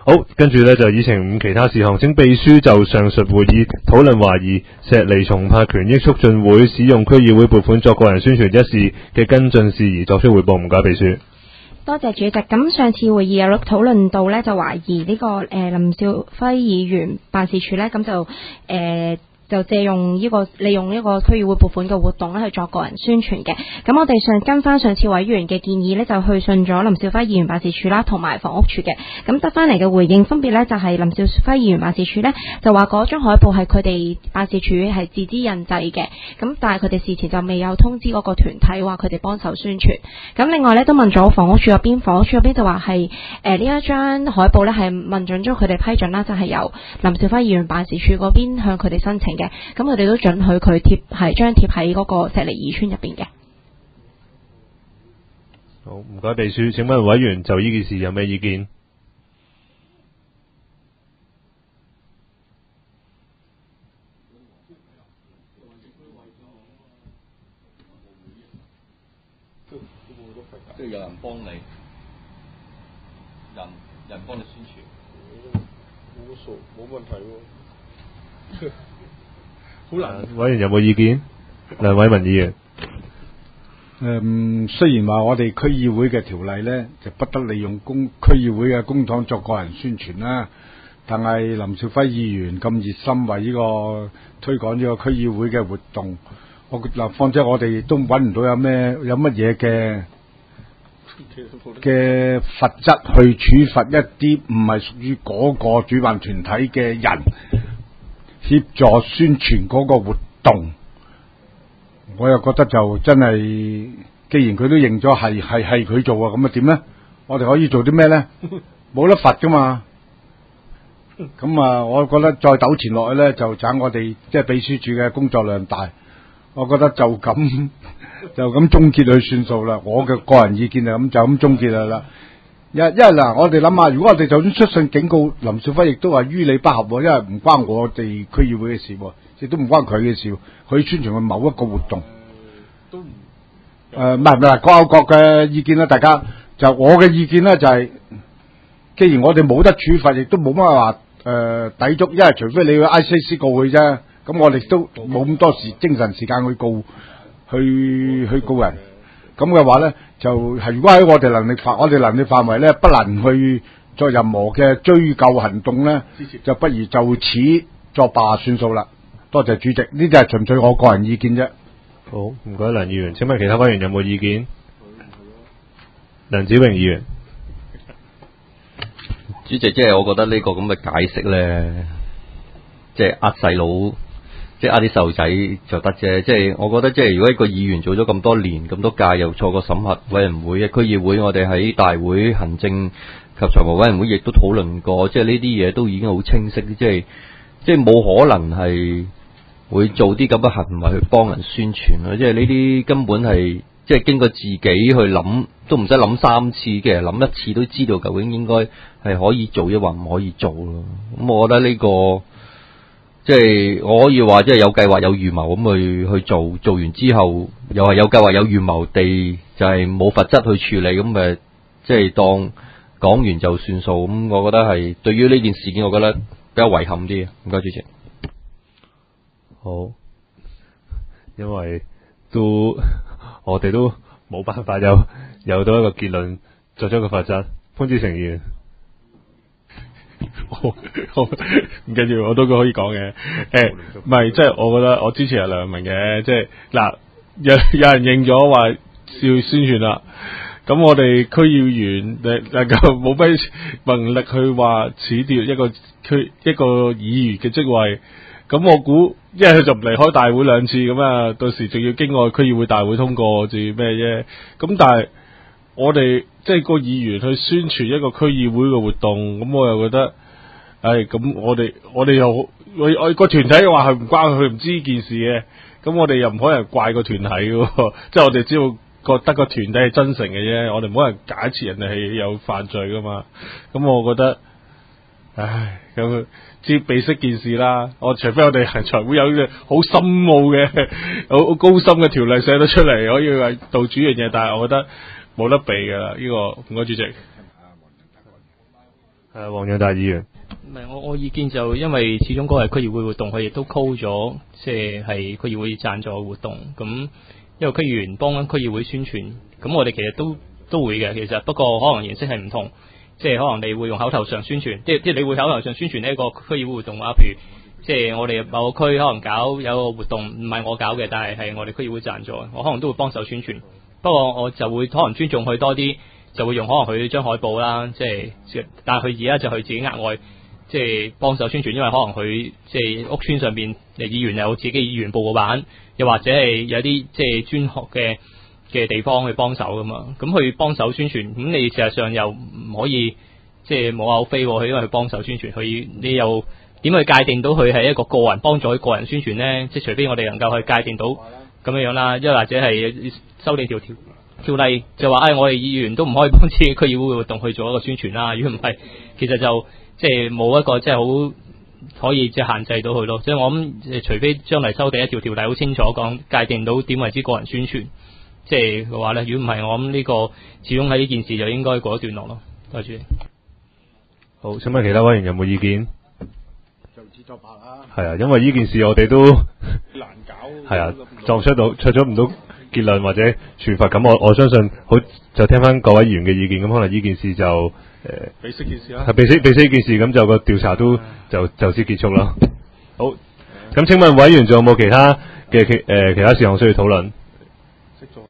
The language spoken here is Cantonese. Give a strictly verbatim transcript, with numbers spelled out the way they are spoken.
好，跟住咧就議程五其他事項，請秘書就上述會議討論懷疑石籬重拍權益促進會使用區議會撥款作個人宣傳一事嘅跟進事宜作出彙報。唔該秘書。 多謝主席。咁上次會議有討論到咧，就懷疑呢、這個誒、呃、林兆輝議員辦事處咧，咁就誒。呃就借用呢個利用呢個區議會撥款嘅活動咧去作個人宣傳嘅。咁我哋上跟翻上次委員嘅建議咧，就去信咗林兆輝議員辦事處啦，同埋房屋處嘅。咁得翻嚟嘅回應分別咧，就係林兆輝議員辦事處咧就話嗰張海報係佢哋辦事處係自資印製嘅。咁但係佢哋事前就未有通知嗰個團體話佢哋幫手宣傳。咁另外咧都問咗房屋處嗰邊，房屋處嗰邊就話係誒呢一張海報咧係問準咗佢哋批准啦，就係、是、由林兆輝議員辦事處嗰邊向佢哋申請。咁我哋都准許佢貼係張貼喺嗰個石籬二村入邊嘅。 好，唔該秘書，請問委員就呢件事有咩意見？ 即係有人幫你，人人幫你宣傳， 冇數冇問題喎。 好難。委員有冇意見？梁偉文議員。 誒、嗯，雖然話我哋區議會嘅條例呢，就不得利用公區議會嘅公帑作個人宣傳啦，但係林兆輝議員咁熱心為呢個推廣呢個區議會嘅活動，我嗱，況且我哋都揾唔到有咩有乜嘢嘅嘅罰則去處罰一啲唔係屬於嗰個主辦團體嘅人協助宣傳嗰個活動，我又覺得就真係，既然佢都認咗係係係佢做啊，咁啊點咧？我哋可以做啲咩咧？冇得罰噶嘛。咁啊，我覺得再糾纏落去咧，就盞我哋即係秘書處嘅工作量大。我覺得就咁就咁終結佢算數啦。我嘅個人意見就咁就咁終結啦。因因為嗱，我哋諗下，如果我哋就算出信警告林兆輝，亦都話於理不合，因為唔關我哋區議會嘅事，亦都唔關佢嘅事，佢宣傳佢某一個活動。 都唔誒唔係唔係各有各嘅意見啦，大家就我嘅意見咧就係、是，既然我哋冇得處罰，亦都冇乜話誒抵觸，因為除非你要 I C C 告佢啫，咁我哋都冇咁多時精神時間去告去去告人。咁嘅話咧，就係、是、如果喺我哋能力範，我哋能力範圍咧，不能去做任何嘅追究行動咧，就不如就此作罷算數啦。多謝主席，呢啲係純粹我個人意見啫。 好，唔該梁議員，請問其他委員有冇意見？梁子榮議員。 主席，即係我覺得呢個咁嘅解釋咧，即係呃細佬。即係呃啲細路仔就得啫，即係我覺得即係如果一個議員做咗咁多年咁多屆，又錯過審核委員會、區議會，我哋喺大會行政及財務委員會亦都討論過，即係呢啲嘢都已經好清晰，即係即係冇可能係會做啲咁嘅行為去幫人宣傳咯，即係呢啲根本係即係經過自己去諗，都唔使諗三次嘅，諗一次都知道究竟應該係可以做抑或唔可以做咯。咁我覺得呢個。即係我可以話，即係有計劃有預謀咁去去做，做完之後又係有計劃有預謀地就係冇罰則去處理，咁誒即係當講完就算數。咁我覺得係對於呢件事件，我覺得比較遺憾啲。唔該主席。 好，因為都我哋都冇辦法有有到一個結論，作出一個罰則。潘志成議員。 好，好，唔緊要，我都可以講嘅。誒，唔係，即係我覺得我支持阿梁明嘅，即係嗱，有有人認咗話要宣傳啦，咁我哋區議員誒能夠冇咩能力去話褫奪一個區一個議員嘅職位，咁我估一係就唔離開大會兩次，咁啊，到時仲要經過區議會大會通過，至咩啫？咁但係我哋即係個議員去宣傳一個區議會嘅活動，咁我又覺得。誒，咁、哎、我哋我哋又我我個團體話佢唔關佢唔知呢件事嘅，咁我哋又唔可能怪個團體嘅，即係我哋只要覺得個團體係真誠嘅啫，我哋唔可能假設人哋係有犯罪噶嘛。咁我覺得，唉，咁知避識件事啦。我除非我哋係財會有呢個好深奧嘅、好高深嘅條例寫得出嚟，可以話道主樣嘢，但係我覺得冇得避噶啦。呢、這個唔該主席。 誒，黃洋達議員。 唔係我我意見就因為始終嗰個係區議會活動，佢亦都 call 咗，即係係區議會贊助活動。咁因為區議員幫區議會宣傳，咁我哋其實都都會嘅。其實不過可能形式係唔同，即係可能你會用口頭上宣傳，即係即係你會口頭上宣傳呢一個區議會活動啊。譬如即係我哋某個區可能搞有個活動，唔係我搞嘅，但係係我哋區議會贊助，我可能都會幫手宣傳。不過我就會可能尊重佢多啲，就會用可能佢張海報啦，即係但係佢而家就佢自己額外。即係幫手宣傳，因為可能佢即係屋村上邊誒議員有自己議員報告版，又或者係有啲即係專學嘅嘅地方去幫手噶嘛。咁佢幫手宣傳，咁你事實上又唔可以即係冇口飛，佢因為佢幫手宣傳，佢你又點去界定到佢係一個個人幫助佢個人宣傳呢？即係除非我哋能夠去界定到咁樣樣啦，又或者係修訂條條條例，就話誒、哎、我哋議員都唔可以幫自己區議會活動去做一個宣傳啦。如果唔係，其實就即係冇一個即係好可以即係限制到佢咯，所以我諗除非將來修訂一條條例好清楚講界定到點為之個人宣傳，即係嘅話咧，如果唔係我諗呢個始終喺呢件事就應該過一段落咯。多謝。 好，請問其他委員有冇意見？ 就知多白啦。 係啊，因為呢件事我哋都難搞。係啊，作出到出咗唔到結論或者處罰，咁我我相信好就聽翻各位議員嘅意見，咁可能呢件事就。誒， 俾息件事啦， 係俾息俾息件事，咁就個調查都就就此結束啦。好，咁請問委員仲有冇其他嘅其誒其他事項需要討論？